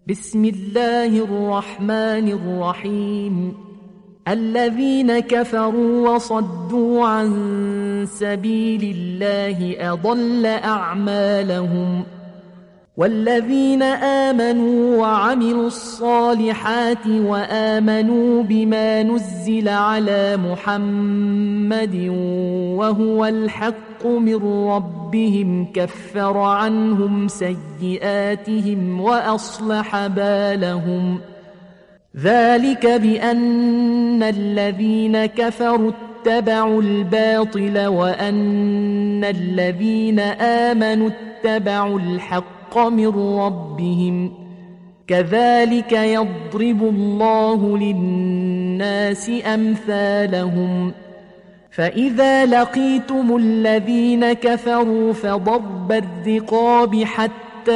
بسم الله الرحمن الرحيم. الذين كفروا وصدوا عن سبيل الله أضل أعمالهم، والذين آمنوا وعملوا الصالحات وآمنوا بما نزل على محمد وهو الحق من ربهم كفر عنهم سيئاتهم وأصلح بالهم. ذلك بأن الذين كفروا اتبعوا الباطل وأن الذين آمنوا اتبعوا الحق من ربهم، كذلك يضرب الله للناس أمثالهم. فإذا لقيتم الذين كفروا فضرب الرقاب حتى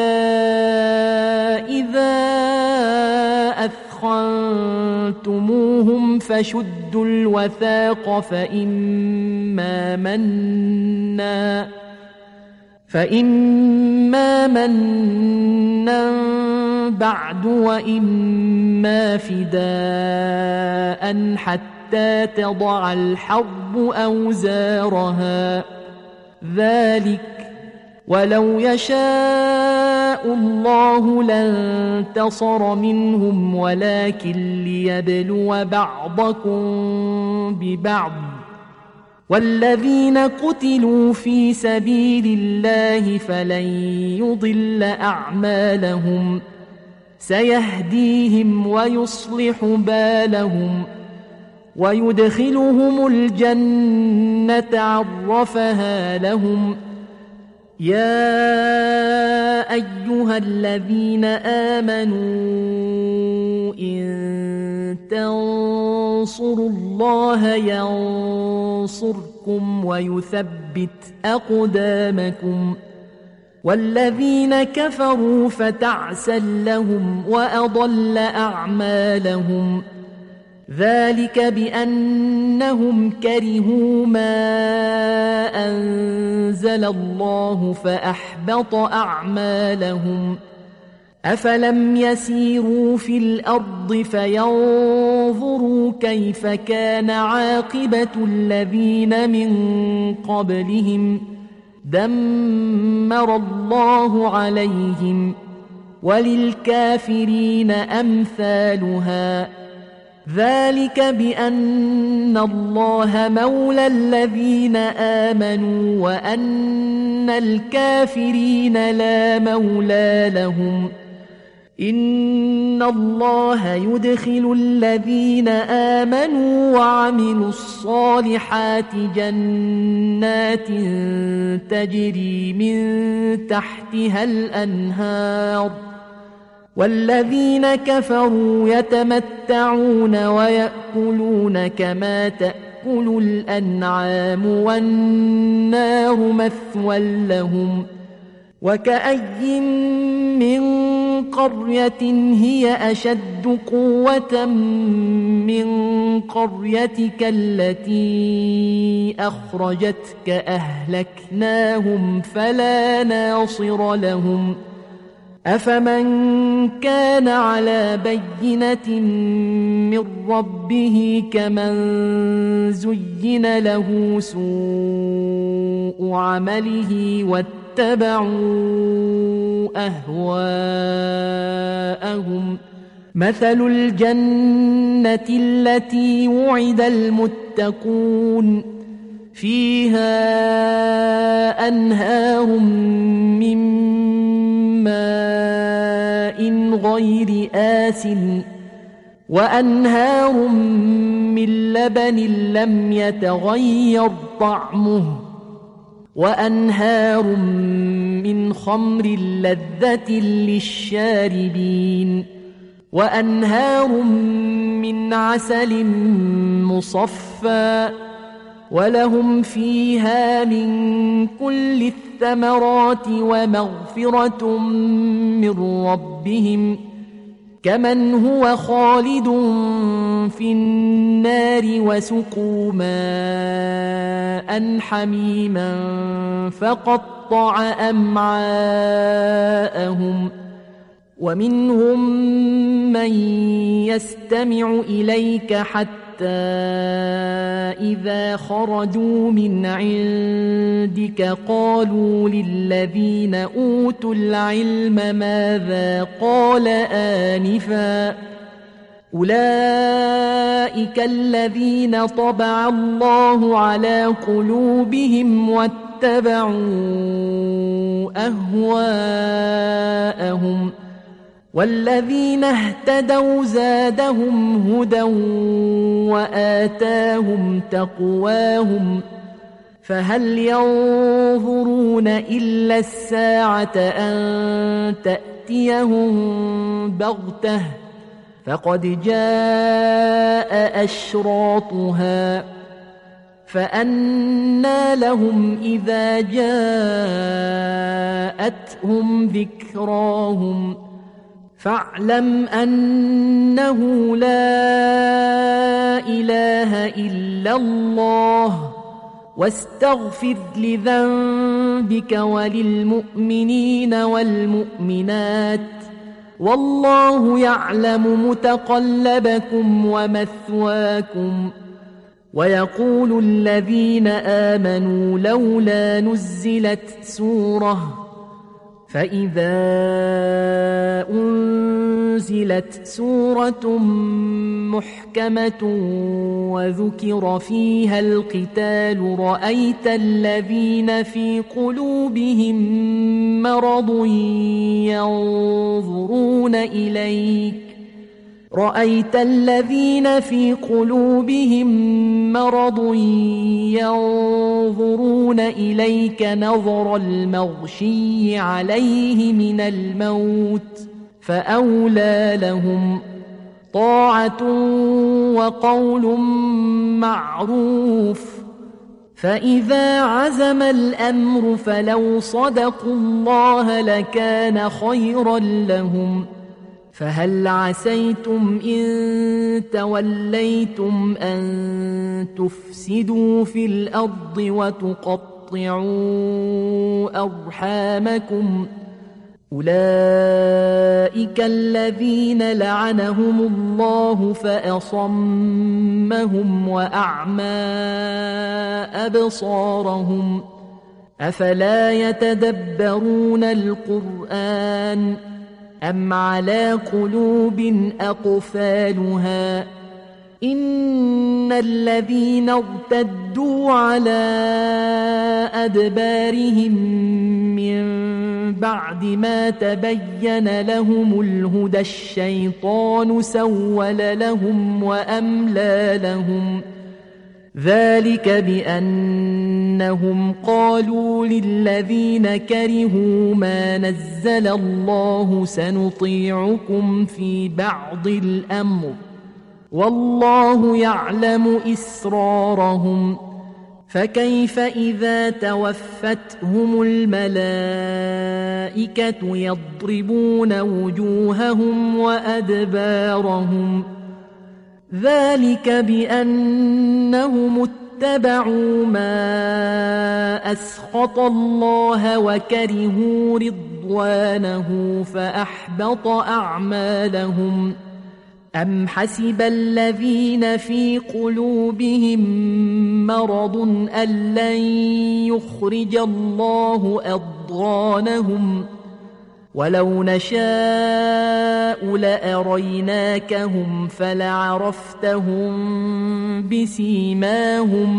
إذا أثخنتموهم فشدوا الوثاق فإما منا بعد وإما فداء حتى تضع الحرب أوزارها. ذلك ولو يشاء الله لانتصر منهم ولكن ليبلو بعضكم ببعض، والذين قتلوا في سبيل الله فلن يضل أعمالهم، سيهديهم ويصلح بالهم ويدخلهم الجنة عرفها لهم. يا أيها الذين آمنوا إن تنصروا الله ينصركم ويثبت أقدامكم، والذين كفروا فتعسا لهم وأضل أعمالهم. ذلك بأنهم كرهوا ما أنزل الله فأحبط أعمالهم. أفلم يسيروا في الأرض فينظروا كيف كان عاقبة الذين من قبلهم، دمر الله عليهم وللكافرين أمثالها. ذلك بأن الله مولى الذين آمنوا وأن الكافرين لا مولى لهم. إن الله يدخل الذين آمنوا وعملوا الصالحات جنات تجري من تحتها الأنهار، والذين كفروا يتمتعون ويأكلون كما تأكل الأنعام والنار مثوى لهم. وكأي من قرية هي أشد قوة من قريتك التي أخرجتك أهلكناهم فلا ناصر لهم. أفمن كان على بينة من ربه كمن زين له سوء عمله واتبعوا أهواءهم. مثل الجنة التي وعد المتقون فيها أنهار من ماء غير آسٍ وأنهار من لبن لم يتغير طعمه وأنهار من خمر لذة للشاربين وأنهار من عسل مصفى ولهم فيها من كل الثمرات ومغفرة من ربهم كمن هو خالد في النار وسقوا ماء حميما فقطع أمعاءهم ومنهم من يستمع إليك حتى إذا خرجوا من عندك قالوا للذين أوتوا العلم ماذا قال آنفا أولئك الذين طبع الله على قلوبهم واتبعوا أهواءهم والذين اهتدوا زادهم هدى وآتاهم تقواهم فهل ينظرون إلا الساعة أن تأتيهم بغتة فقد جاء أشراطها فأنى لهم إذا جاءتهم ذكراهم فاعلم أنه لا إله إلا الله واستغفر لذنبك وللمؤمنين والمؤمنات والله يعلم متقلبكم ومثواكم ويقول الذين آمنوا لولا نزلت سورة فإذا أنزلت سورة محكمة وذكر فيها القتال رأيت الذين في قلوبهم مرض ينظرون إليك نظر المغشي عليه من الموت فأولى لهم طاعة وقول معروف فإذا عزم الأمر فلو صدقوا الله لكان خيرا لهم فهل عسيتم إن توليتم أن تفسدوا في الأرض وتقطعوا أرحامكم أولئك الذين لعنهم الله فأصمهم وأعمى أبصارهم أفلا يتدبرون القرآن أم على قلوب أقفالها إن الذين ارتدوا على أدبارهم من بعد ما تبين لهم الهدى الشيطان سول لهم وأملى لهم ذلك بأنهم قالوا للذين كرهوا ما نزل الله سنطيعكم في بعض الأمر والله يعلم إسرارهم فكيف إذا توفتهم الملائكة يضربون وجوههم وأدبارهم ذلك بأنهم اتبعوا ما أسخط الله وكرهوا رضوانه فأحبط أعمالهم أم حسب الذين في قلوبهم مرض أن لن يخرج الله أضغانهم ولو نشاء لأريناكهم فلعرفتهم بسيماهم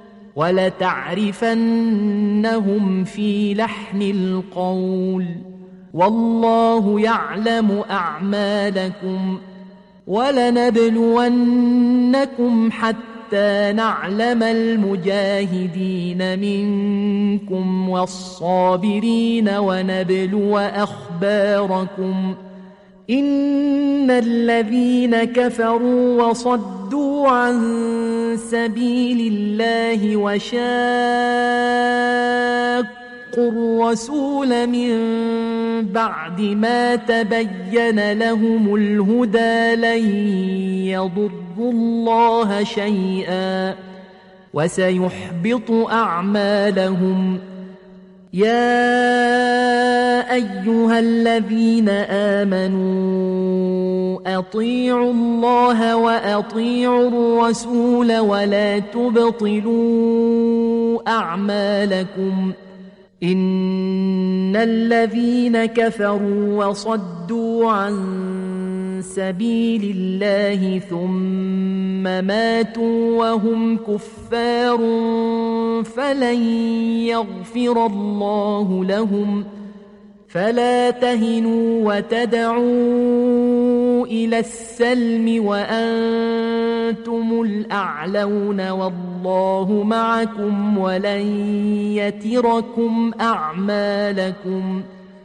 ولتعرفنهم في لحن القول والله يعلم أعمالكم ولنبلونكم حتى نعلم المجاهدين منكم والصابرين ونبلو أخباركم إن الذين كفروا وصدوا عن سبيل الله وشاقوا الرسول من بعد ما تبين لهم الهدى لن يضروا الله شيئا وسيحبط أعمالهم يا أيها الذين آمنوا أطيعوا الله وأطيعوا الرسول ولا تبطلوا أعمالكم إن الذين كفروا وصدوا عن سبيل الله ثم ماتوا وهم كفار فلن يغفر الله لهم فلا تهنوا وتدعوا إلى السلم وأنتم الأعلون والله معكم ولن يتركم أعمالكم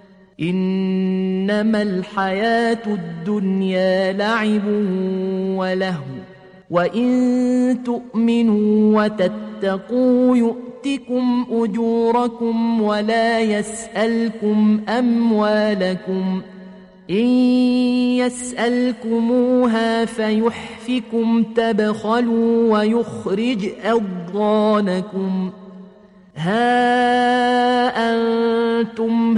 إنما الحياة الدنيا لعب ولهو وإن تؤمنوا وتتقوا يؤتكم أجوركم ولا يسألكم أموالكم إن يسألكموها فيحفكم تبخلوا ويخرج أضغانكم ها أنتم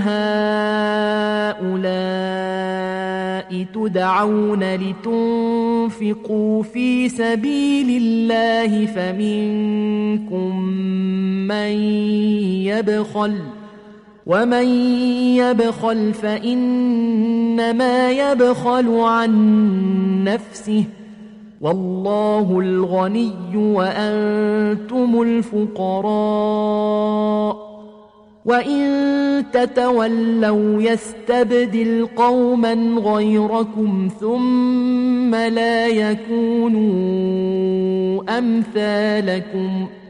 هؤلاء تدعون لتنفقوا في سبيل الله فمنكم من يبخل ومن يبخل فإنما يبخل عن نفسه والله الغني وأنتم الفقراء وإن تتولوا يستبدل قوما غيركم ثم لا يكونوا أمثالكم